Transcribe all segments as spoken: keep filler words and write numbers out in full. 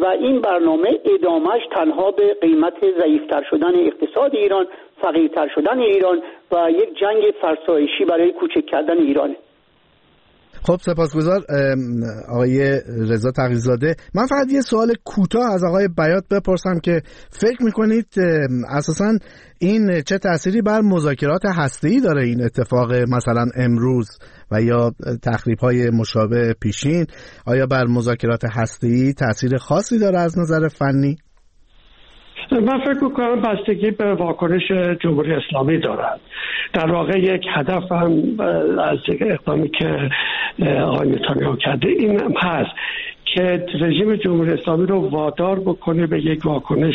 و این برنامه ادامهش تنها به قیمت ضعیفتر شدن اقتصاد ایران، فقیرتر شدن ایران و یک جنگ فرسایشی برای کوچک کردن ایرانه. خب سپاسگزار آقای رضا تقی‌زاده. من فقط یه سوال کوتاه از آقای بیات بپرسم که فکر میکنید اساساً این چه تأثیری بر مذاکرات هسته‌ای داره این اتفاق مثلا امروز و یا تخریب‌های مشابه پیشین؟ آیا بر مذاکرات هسته‌ای تأثیر خاصی داره از نظر فنی؟ من فکر میکنم بستگی به واکنش جمهوری اسلامی دارد. در واقع یک هدف هم از اقدامی که آقای نتانیاهو کرده این هم هست که رژیم جمهوری اسلامی رو وادار بکنه به یک واکنش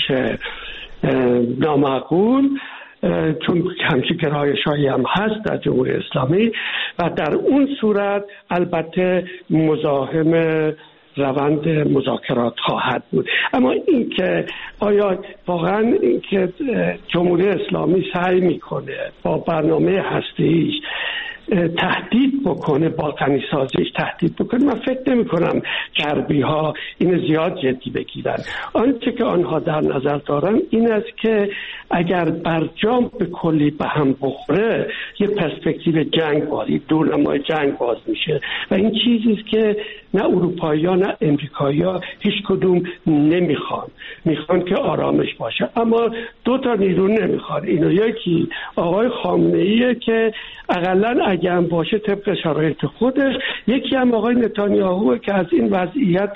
نامعقول، چون همچین گرایش‌هایی هم هست در جمهوری اسلامی و در اون صورت البته مزاحم روند مذاکرات خواهد بود. اما این که آیا واقعا این که جمهوری اسلامی سعی میکنه با برنامه هسته‌ایش تهدید بکنه، با غنی‌سازیش تهدید بکنه، من فکر نمی کنم غربی ها این زیاد جدی بگیرن. آنچه که آنها در نظر دارن این است که اگر برجام به کلی به هم بخوره یه پرسپکتیو جنگ باز، دورنمای جنگ باز میشه و این چیزی است که نه اروپایی ها نه امریکایی ها هیچ کدوم نمیخوان. میخوان که آرامش باشه، اما دو تا نیرو نمیخوان. اینو یکی آقای خامنه ایه که اقلن اگه هم باشه طبق شرایط خودش، یکی هم آقای نتانیاهو که از این وضعیت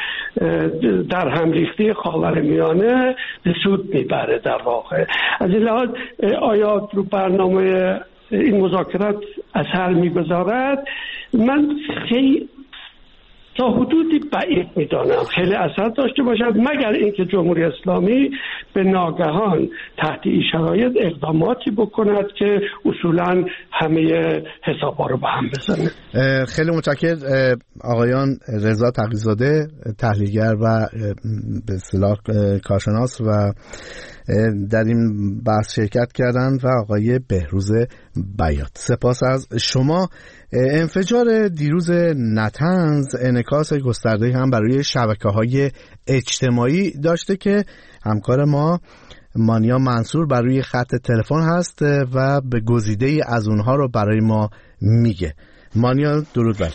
در هم ریخته خاورمیانه به سود میبره. در واقع از این لحاظ آیا رو برنامه این مذاکرات اثر میگذارد؟ من خیلی تا حدودی بعید میدانم خیلی اثر داشته باشد، مگر اینکه جمهوری اسلامی به ناگهان تحت این شرایط اقداماتی بکند که اصولا همه حسابا رو به هم بزنه. خیلی متشکرم آقایان رضا تقی‌زاده تحلیلگر و به اصطلاح کارشناس و در این بحث شرکت کردن و آقای بهروز بیات. سپاس از شما. انفجار دیروز نطنز انعکاس گسترده هم برای شبکه‌های اجتماعی داشته که همکار ما مانیا منصور بر روی خط تلفن هست و به گزیده‌ای از اونها رو برای ما میگه. مانیا درود بر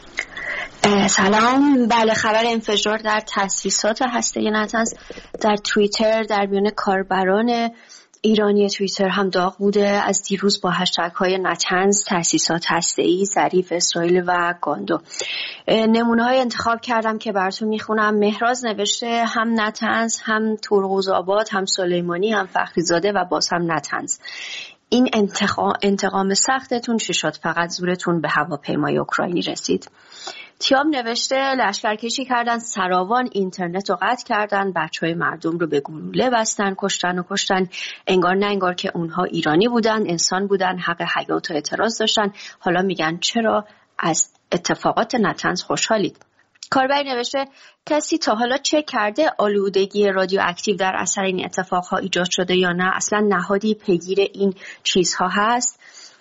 سلام. بله، خبر انفجار در تأسیسات هسته‌ای نطنز در توییتر در میان کاربران ایرانی توییتر هم داغ بوده. از دیروز با هشتگ های نطنز، تأسیسات هسته‌ای، ظریف، اسرائیل و گاندو نمونه های انتخاب کردم که براتون میخونم. مهراز نوشته هم نطنز، هم ترقوزآباد، هم سلیمانی، هم فخریزاده و باز هم نطنز. این انتقام, انتقام سختتون چی شد؟ فقط زورتون به هواپیمای اوکراینی رسید. تیام نوشته لشکرکشی کردن سراوان، اینترنت رو قطع کردن، بچهای مردم رو به گلوله بستن، کشتن و کشتن، انگار نه انگار که اونها ایرانی بودن، انسان بودن، حق حیات و اعتراض داشتن. حالا میگن چرا از اتفاقات نطنز خوشحالید؟ کاربری نوشته کسی تا حالا چک کرده آلودگی رادیواکتیو در اثر این اتفاقها ایجاد شده یا نه؟ اصلا نهادی پیگیر این چیزها هست؟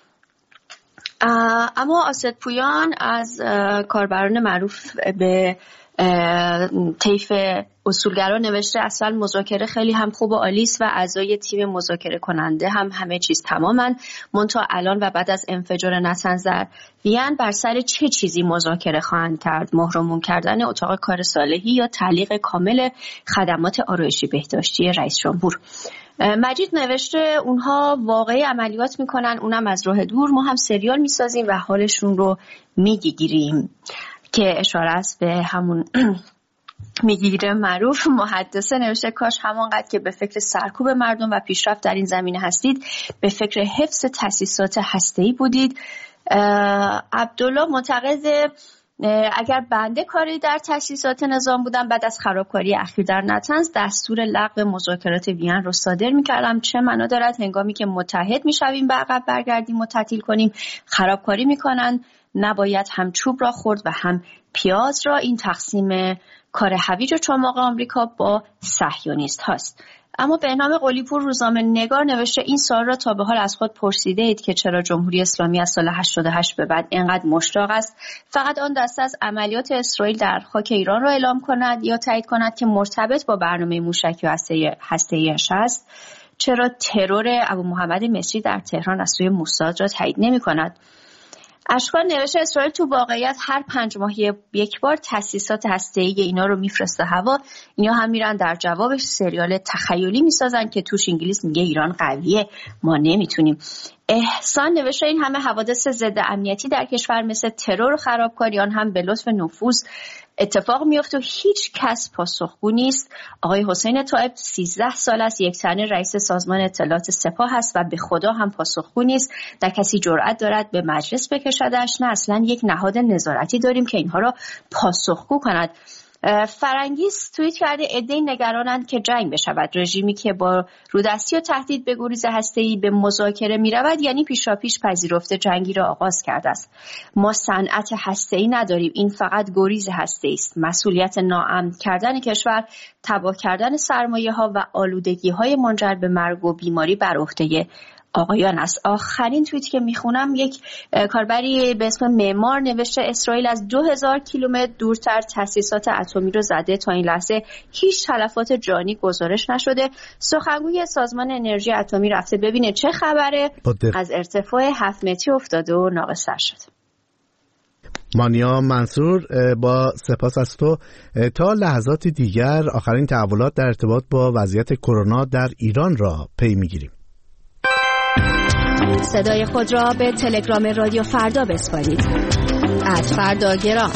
اما آسد پویان از کاربران معروف به طیف اصولگرا نوشته اصلا مذاکره خیلی هم خوب و عالی است و اعضای تیم مذاکره کننده هم همه چیز تمامن، منتها الان و بعد از انفجار نطنز در وین بر سر چه چیزی مذاکره خواهند کرد؟ مهرموم کردن اتاق کار صالحی یا تعلیق کامل خدمات آرایشی بهداشتی رئیس جمهور؟ مجید نوشته اونها واقعی عملیات میکنن، اونم از راه دور، ما هم سریال میسازیم و حالشون رو میگیریم، که اشاره است به همون میگیره معروف. محدثه نوشته کاش همانقدر که به فکر سرکوب مردم و پیشرفت در این زمینه هستید به فکر حفظ تأسیسات هسته‌ای بودید. عبدالله معتقد اگر بنده کاری در تأسیسات نظام بودم بعد از خرابکاری اخیر در نطنز دستور لغو مذاکرات وین رو صادر می‌کردم. چه معنا دارد هنگامی که متحد می‌شویم به عقب برگردیم و تعطیل کنیم؟ خرابکاری می‌کنن، نباید هم چوب را خورد و هم پیاز را. این تقسیم کار هویج و چماق آمریکا با صهیونیست هاست. اما بهنام قلی‌پور روزنامه نگار نوشته این سوال را تا به حال از خود پرسیده اید که چرا جمهوری اسلامی از سال هشتاد و هشت به بعد اینقدر مشتاق است فقط آن دسته از عملیات اسرائیل در خاک ایران را اعلام کند یا تایید کند که مرتبط با برنامه موشکی و هسته‌ای‌اش است؟ چرا ترور ابو محمد مصری در تهران از سوی موساد را تایید نمی کند؟ اشکان نوشته اسرائیل تو واقعیت هر پنج ماه یک بار تأسیسات هسته‌ای اینا رو میفرسته هوا، اینا هم میرن در جوابش سریال تخیلی میسازن که توش انگلیس میگه ایران قویه ما نمیتونیم. احسان نوشته این همه حوادث ضد امنیتی در کشور مثل ترور و خرابکاری آن هم به لطف نفوذ اتفاق میفته و هیچ کس پاسخگو نیست. آقای حسین طائب سیزده سال است یک تنه رئیس سازمان اطلاعات سپاه است و به خدا هم پاسخگو نیست. در کسی جرأت دارد به مجلس بکشدش؟ نه اصلا یک نهاد نظارتی داریم که اینها را پاسخگو کند. فرنگیس توییت کرده عده‌ای نگرانند که جنگ بشود. رژیمی که با رودستی و تهدید به گریز هسته‌ای به مذاکره می‌رود یعنی پیشاپیش پذیرفته جنگی را آغاز کرده است. ما صنعت هسته‌ای نداریم، این فقط گریز هسته‌ای است. مسئولیت ناامن کردن کشور، تباه کردن سرمایه‌ها و آلودگی‌های منجر به مرگ و بیماری بر عهده آقایان است. آخرین توییت که میخونم یک کاربری به اسم معمار نوشته اسرائیل از دو هزار کیلومتر دورتر تأسیسات اتمی رو زده، تا این لحظه هیچ تلفات جانی گزارش نشده. سخنگوی سازمان انرژی اتمی رفته ببینه چه خبره، از ارتفاع هفت متری افتاده و ناقص‌تر شده. مانیا منصور، با سپاس از تو. تا لحظات دیگر آخرین تحولات در ارتباط با وضعیت کرونا در ایران را پی میگیریم. صدای خود را به تلگرام رادیو فردا بسپارید. ات فرداگرام.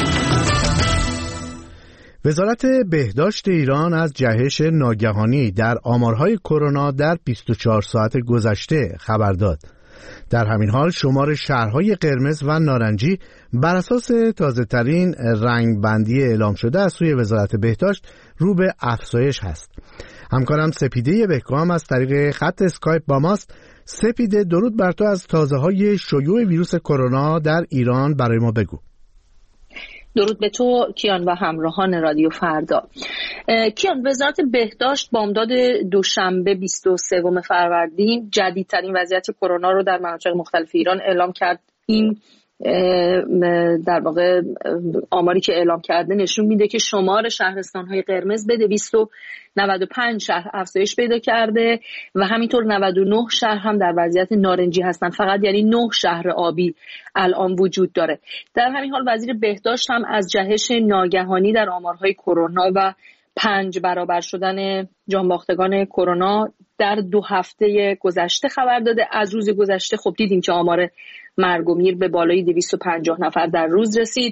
وزارت بهداشت ایران از جهش ناگهانی در آمارهای کرونا در بیست و چهار ساعت گذشته خبر داد. در همین حال شمار شهرهای قرمز و نارنجی بر اساس تازه‌ترین رنگبندی اعلام شده از سوی وزارت بهداشت رو به افزایش هست. همکارم سپیده بهکام از طریق خط اسکایپ با ماست. سپیده، درود بر تو. از تازه‌های شیوع ویروس کرونا در ایران برای ما بگو. درود به تو کیان و همراهان رادیو فردا. کیان، وزارت بهداشت بامداد دوشنبه بیست و سوم فروردین جدیدترین وضعیت کرونا رو در مناطق مختلف ایران اعلام کرد. این در واقع آماری که اعلام کرده نشون میده که شمار شهرستان‌های قرمز به دویست و نود و پنج شهر افزایش پیدا کرده و همینطور نود و نه شهر هم در وضعیت نارنجی هستن. فقط یعنی نه شهر آبی الان وجود داره. در همین حال وزیر بهداشت هم از جهش ناگهانی در آمارهای کرونا و پنج برابر شدن جانباختگان کرونا در دو هفته گذشته خبر داده. از روز گذشته خب دیدیم که آمار مرگ و میر به بالای دویست و پنجاه نفر در روز رسید.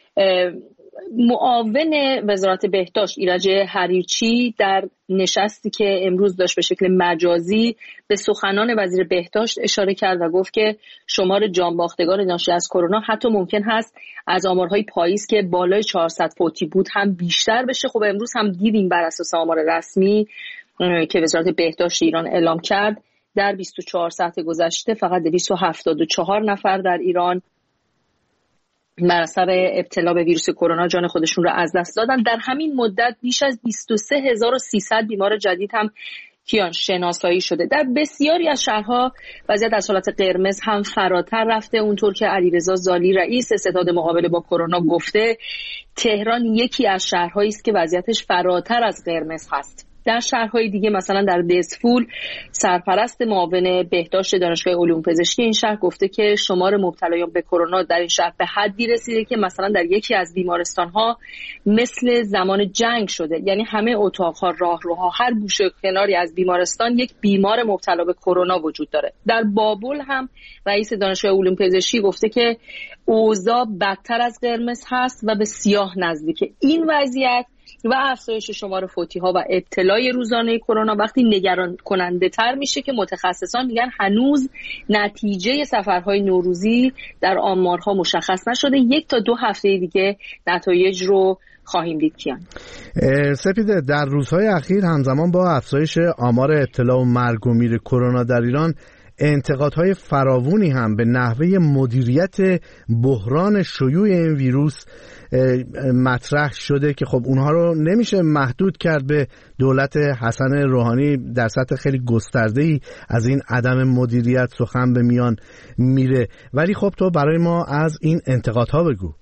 معاون وزارت بهداشت ایرج حریچی در نشستی که امروز داشت به شکل مجازی به سخنان وزیر بهداشت اشاره کرد و گفت که شمار جانباختگان ناشی از کرونا حتی ممکن هست از آمارهای پاییز که بالای چهارصد فوتی بود هم بیشتر بشه. خب امروز هم دیدیم بر اساس آمار رسمی که وزارت بهداشت ایران اعلام کرد در بیست و چهار ساعت گذشته فقط دویست و هفتاد و چهار نفر در ایران بر اثر ابتلا به ویروس کرونا جان خودشون را از دست دادن. در همین مدت بیش از بیست و سه هزار و سیصد بیمار جدید هم کیان شناسایی شده. در بسیاری از شهرها وضعیت از حالت قرمز هم فراتر رفته. اونطور که علیرضا زالی رئیس ستاد مقابله با کرونا گفته، تهران یکی از شهرهایی است که وضعیتش فراتر از قرمز هست. در شهرهای دیگه مثلا در دسفول سرپرست معاون بهداشت دانشگاه علوم پزشکی این شهر گفته که شمار مبتلایان به کرونا در این شهر به حدی رسیده که مثلا در یکی از بیمارستان‌ها مثل زمان جنگ شده، یعنی همه اتاق‌ها، راهروها، هر گوشه کناری از بیمارستان یک بیمار مبتلا به کرونا وجود داره. در بابل هم رئیس دانشگاه علوم پزشکی گفته که اوضاع بدتر از قرمز هست و به سیاه نزدیکه. این وضعیت و افزایش شمار فوتی‌ها و ابتلای روزانه کرونا وقتی نگران کننده تر میشه که متخصصان میگن هنوز نتیجه سفرهای نوروزی در آمارها مشخص نشده. یک تا دو هفته دیگه نتایج رو خواهیم دید. کیان سپیده، در روزهای اخیر همزمان با افزایش آمار ابتلا و مرگ و میر کرونا در ایران، انتقادهای فراوانی هم به نحوه مدیریت بحران شیوع این ویروس مطرح شده که خب اونها رو نمیشه محدود کرد به دولت حسن روحانی. در سطح خیلی گسترده‌ای از این عدم مدیریت سخن به میان میره، ولی خب تو برای ما از این انتقادها بگو.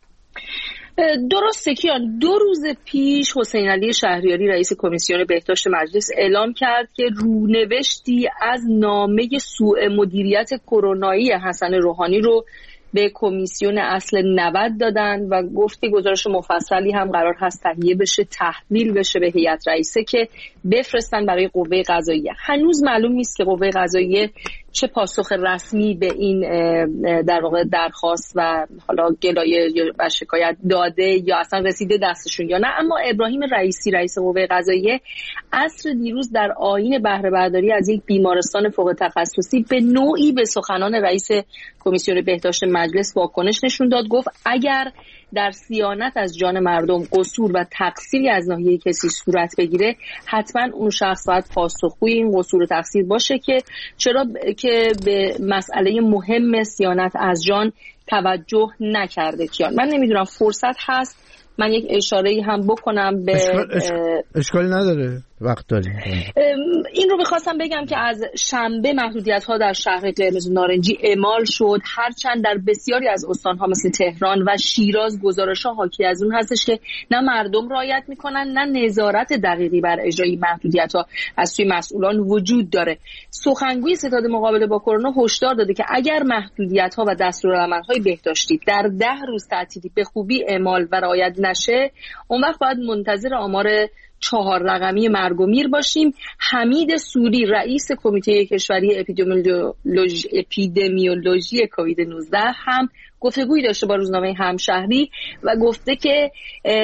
درسته کیان، دو روز پیش حسین علی شهریاری رئیس کمیسیون بهداشت مجلس اعلام کرد که رونوشتی از نامه سوء مدیریت کرونایی حسن روحانی رو به کمیسیون اصل نود دادن و گفت که گزارش مفصلی هم قرار هست تهیه بشه، تحویل بشه به هیئت رئیسه که بفرستن برای قوه قضاییه. هنوز معلوم نیست که قوه قضاییه چه پاسخ رسمی به این در واقع درخواست و حالا گلایه و شکایت داده یا اصلا رسیده دستشون یا نه. اما ابراهیم رئیسی رئیس قوه قضاییه عصر دیروز در آیین بهره برداری از یک بیمارستان فوق تخصصی به نوعی به سخنان رئیس کمیسیون بهداشت مجلس واکنش نشون داد. گفت اگر در صیانت از جان مردم قصور و تقصیری از ناحیه کسی صورت بگیره، حتما اون شخص باید پاسخگوی این قصور و تقصیر باشه که چرا که به مسئله مهم صیانت از جان توجه نکرده. کیان، من نمیدونم فرصت هست من یک اشاره‌ای هم بکنم به اشکال اشکال اشکالی نداره، وقت داریم. این رو بخواستم بگم که از شنبه محدودیت‌ها در شهر قرمز و نارنجی اعمال شد، هرچند در بسیاری از استان‌ها مثل تهران و شیراز گزارش‌ها حاکی از اون هستش که نه مردم رعایت می‌کنن نه نظارت دقیقی بر اجرای محدودیت‌ها از سوی مسئولان وجود داره. سخنگوی ستاد مقابله با کرونا هشدار داده که اگر محدودیت‌ها و دستورالعمل‌های بهداشتی در ده روز تعطیلی به خوبی اعمال و رعایت نشه، اون وقت باید منتظر آمار چهار رقمی مرگ و میر باشیم. حمید سوری رئیس کمیته کشوری اپیدمیولوژی اپیدمیولوژی کووید نوزده هم گفتگویی داشته با روزنامه همشهری و گفته که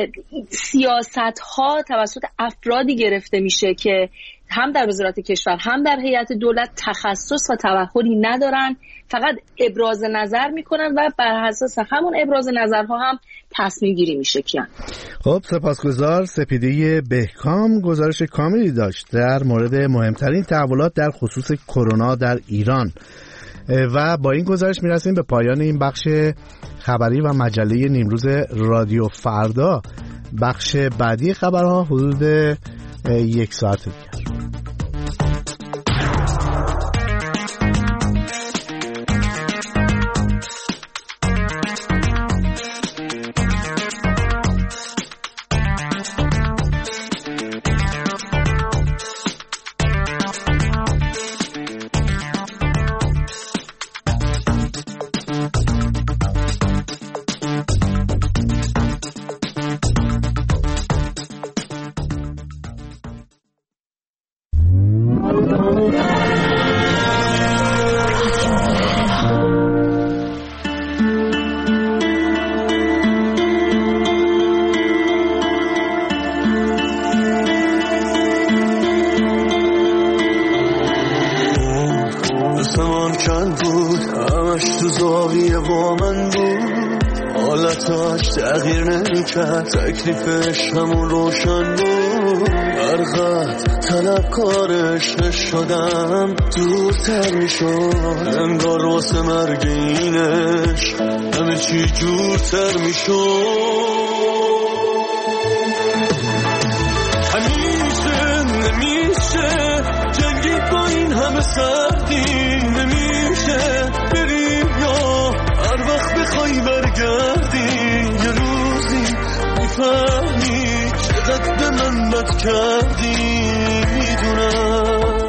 سیاست‌ها توسط افرادی گرفته میشه که هم در وزارت کشور هم در هیئت دولت تخصص و تبحری ندارن، فقط ابراز نظر میکنن و بر اساس همون ابراز نظرها هم تصمیم گیری میشه. کیان، خب سپاسگزار. سپیده بهکام گزارش کاملی داشت در مورد مهمترین تحولات در خصوص کرونا در ایران و با این گزارش میرسیم به پایان این بخش خبری و مجله نیمروز رادیو فردا. بخش بعدی خبرها حدود یک ساعت دیگر. تکلیفش همون روشن بود، هر خط طلبکارش نشدم دورتر میشد، انگار واسه مرگ اینش همه چی جورتر میشد. همیشه نمیشه جنگی با این همه سردی، نمیشه بریم یا هر وقت بخوای برگردی، یه روزی میفهمی چقدر به من بد کردی. میدونم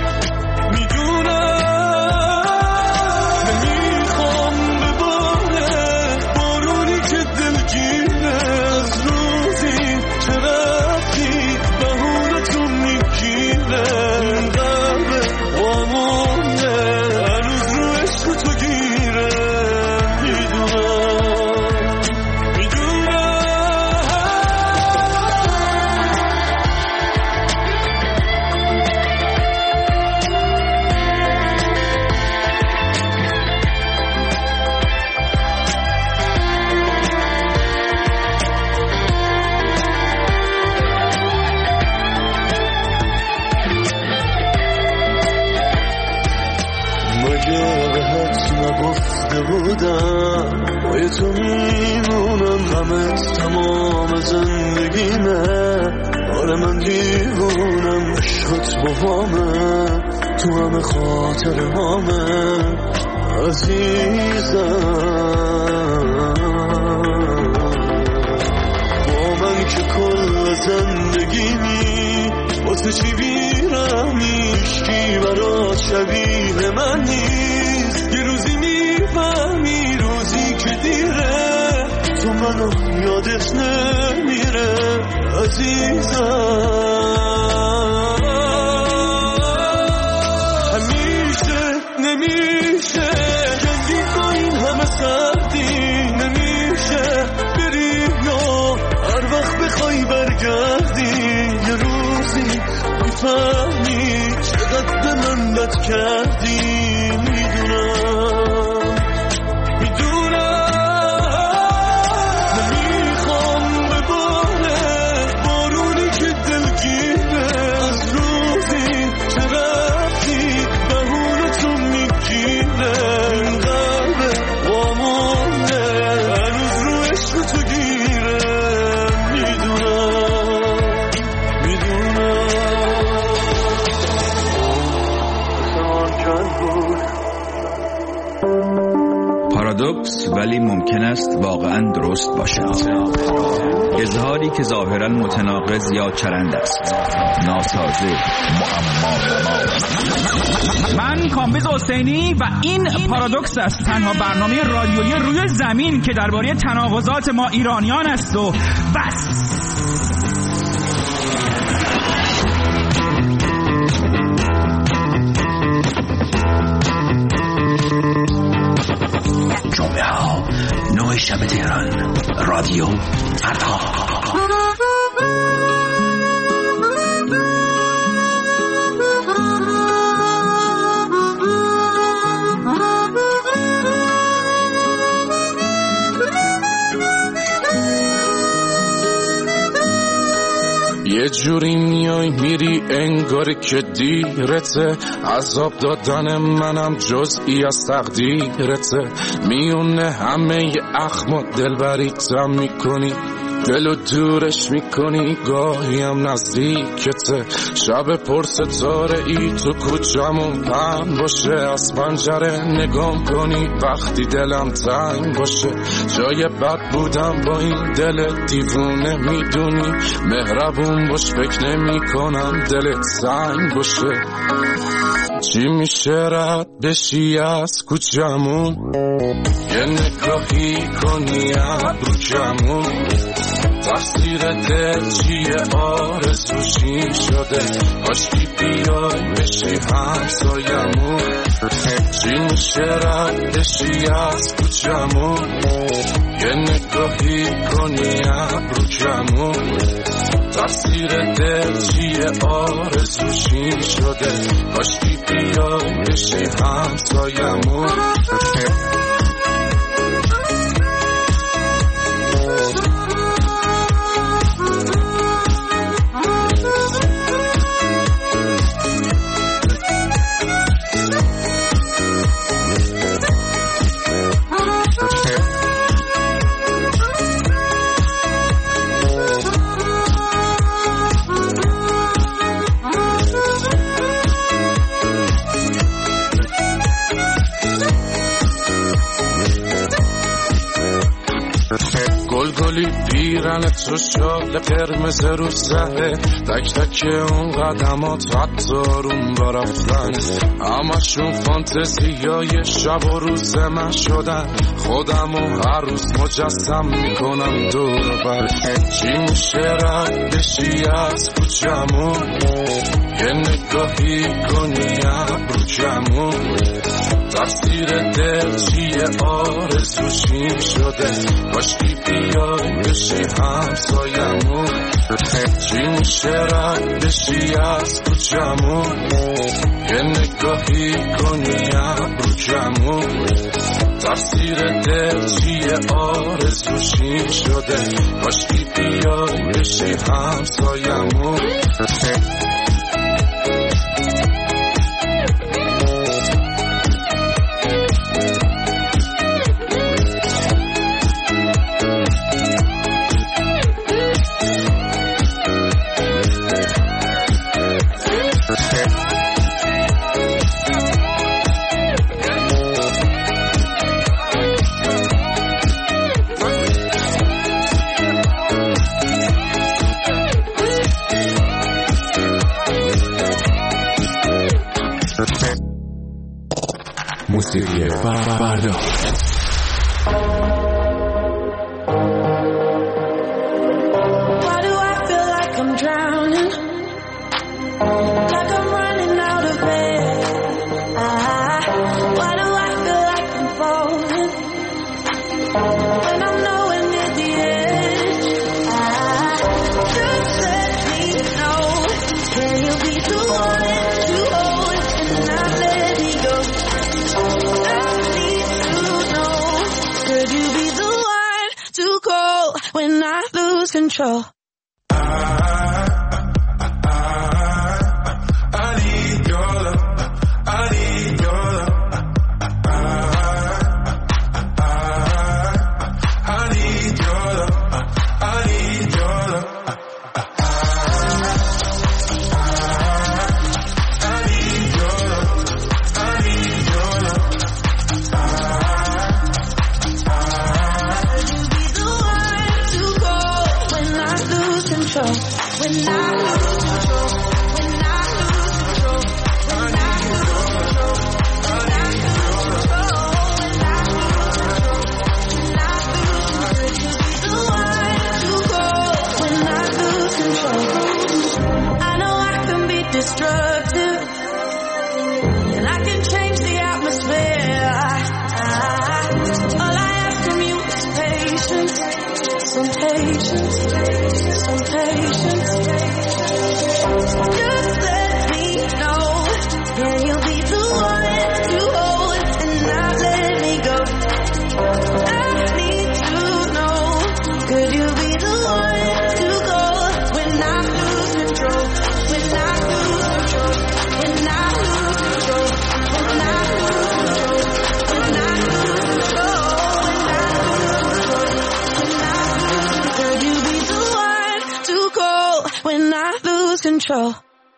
میدونم نمیخوام به باره بارونی که دلگیره، از روزی چه رفتی بهونتون میگیره، قلب وامونه هنوز رو عشق تو گیره. میدونم میدونم دارمت تمام زندگیمه. آره من دیوونم عشقت با همه، تو همه خاطر همه عزیزم. با من که کل زندگیمی واسه چی بیرمی، عشقی برات شبیه من نیست. یه روزی میفهمی روزی که دیره، تو منو یادت نمیره عزیزم. همیشه نمیشه جنگی با این همه سردی، نمیشه بری یا هر وقت بخوای برگردی. یه روزی میفهمی چقدر به من بد کردی. میدونم میدونم نمیخوام به باره بارونی که دلگیره، از روزی چه رفتی بهونتو میگیره. این قلب وامونه هنوز رو عشق تو گیره. میدونم میدونم پارادوکس ولی ممکن است واقعا درست باشد. اظهاری که ظاهرا متناقض یا چرند است، ناسازه، معما. من کامبیز حسینی و این پارادوکس است، تنها برنامه رادیویی روی زمین که درباره تناقضات ما ایرانیان است و بس. جمعه ها نوع شب تهران، رادیو فردا. یه جوری میای میری انگاری که دیرته، عذاب دادن منم جزئی از تقدیرته. میونه همه اخم و دلبریتم میکنی، دلو دورش میکنی گاهی هم نزدیکته. شب پر ستاره ای تو کوچمون پهن باشه، از پنجره نگام کنی وقتی دلم تنگ باشه. جای بد بودم با این دل دیوونه، میدونی مهربون باش فکر نمی کنم دلت سنگ باشه. چی میشه رد بشی از کوچمون، یه نگاهی کنی ابرو کمون. تقصیر دل چیه آرزوشی شده، کاشکی بیای بشی همسایمون. چی میشه رد بشی از کوچمون، یه نگاهی کنی ابرو کمون. تقصیر دل چیه آرزوشی شده، کاشکی بیای بشی همسایمون. گلی پیرن تو شال قرمز رو سهه، تک تک اون قدمات حتارون برفتن. همشون فانتزی های شب و روز من شدن، خودم و هر روز مجسم میکنم دور بر. چی میشه رد بشی از کوچمون، یه نگاهی کنی ابرو کمون. تقصیر دل چیه آرزوشی شده، کاشکی بیای بشی همسایمون. چی میشه رد بشی از کوچمون، یه نگاهی کنی ابرو کمون. تقصیر دل چیه آرزوشی شده، کاشکی بیای بشی همسایمون. موسیقی فردا. Control. Control.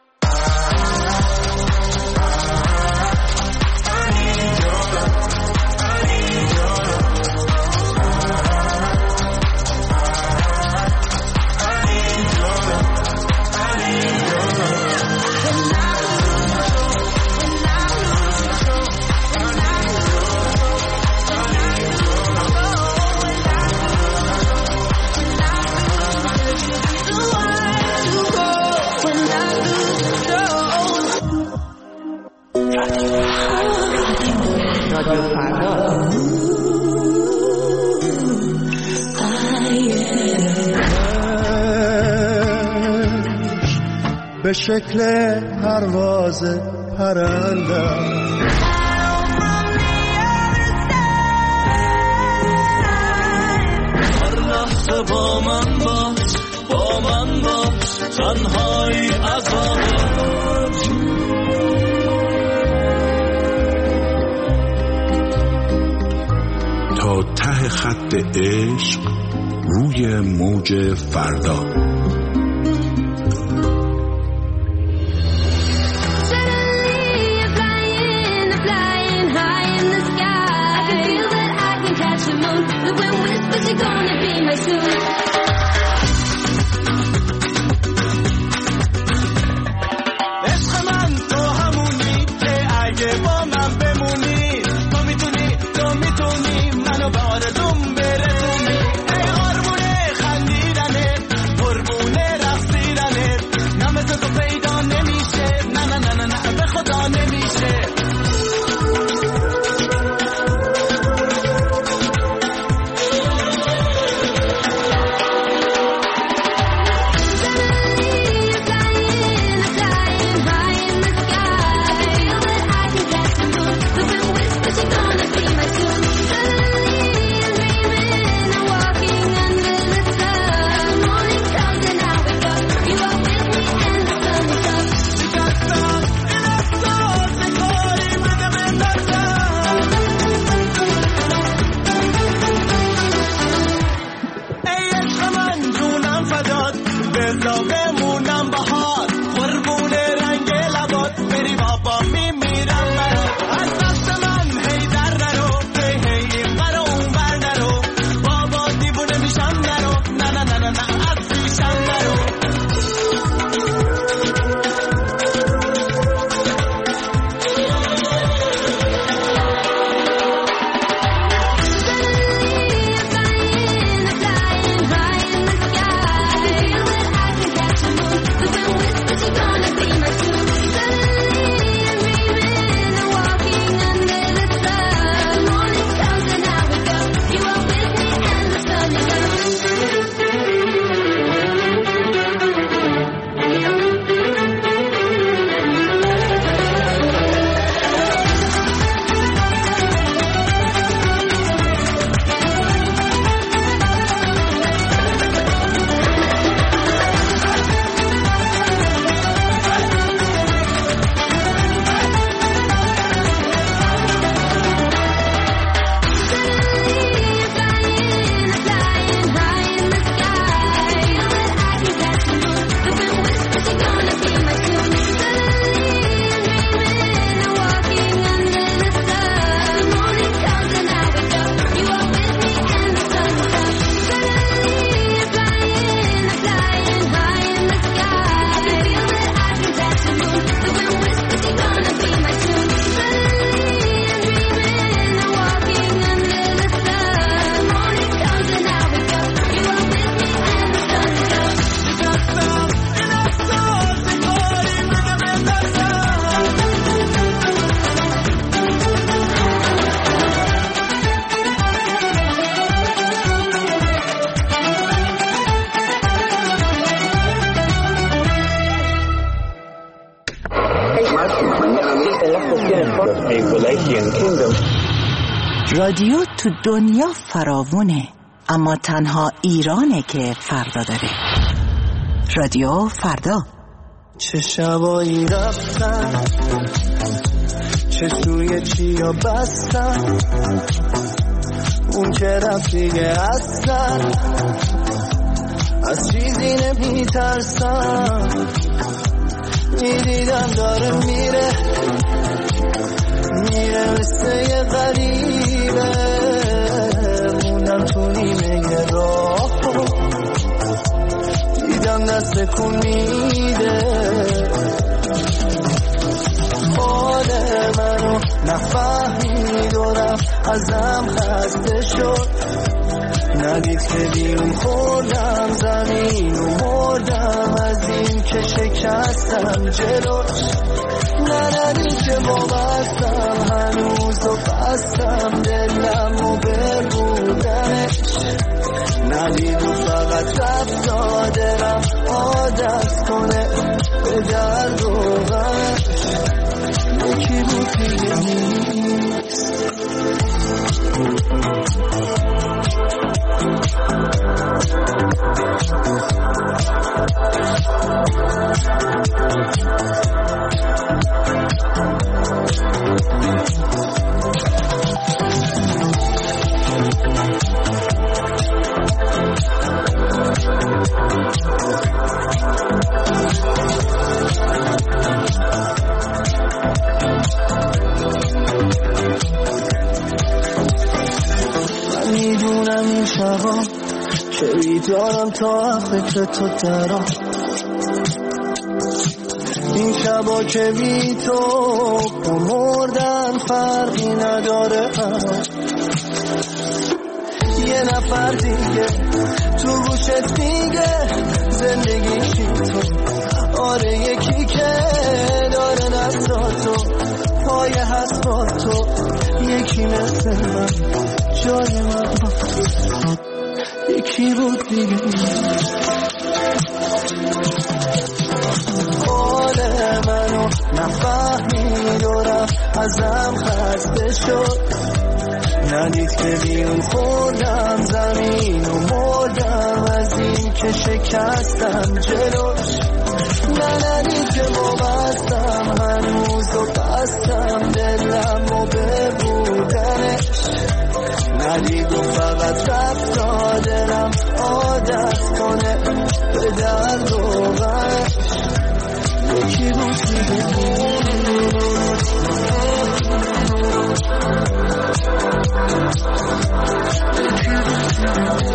به شکل پرواز پرنده هر لحظه با من باش با من باش تنهایی عذابت تا ته خط عشق روی موج فردا. منو به آرزوم برسونی ای آرمونه خندیدنه قربون رادیو تو دنیا فراوونه، اما تنها ایرانه که فردا داره. رادیو فردا. چه شبایی رفتن، چه سوی چیا بستن، اون که رفت دیگه اصلا از چیزی نمی ترسم. میدیدم داره میره میره مثل یه غریبه، موندم تو نیمه راه، دیدم دست کن میده حال منو نفهمید و رفت ازم خسته شد، ندید که بیرون خوردم زمین و مردم از این که شکستم جلوش، ندید که وابستم هنوز و بستم دلم و بربودنش، ندید و فقط رفت دادرم عادت کنه به درد و غمش، یکی بود دیگه نیست. من میدونم این شبا که بیدارم تا فکر تو درام، این شبا که بی تو و مردن فرقی نداره، یه نفر دیگه تو گوشت میگه زندگیشی تو، آره یکی که داره دستاتو پای هست با تو، یکی مثل من جای من با تو، یکی بود دیگه. حال منو نفهمید و رفت ازم خسته شد، ندید که بیرون خوردم زمین و مردم از این که شکستم جلوش، ندید که وابستم هنوز و بستم دلم و ببودنش، ندید و فقط رفت دادرم عادت کنه به درد و غمش، یکی بود دیگه. Thank you.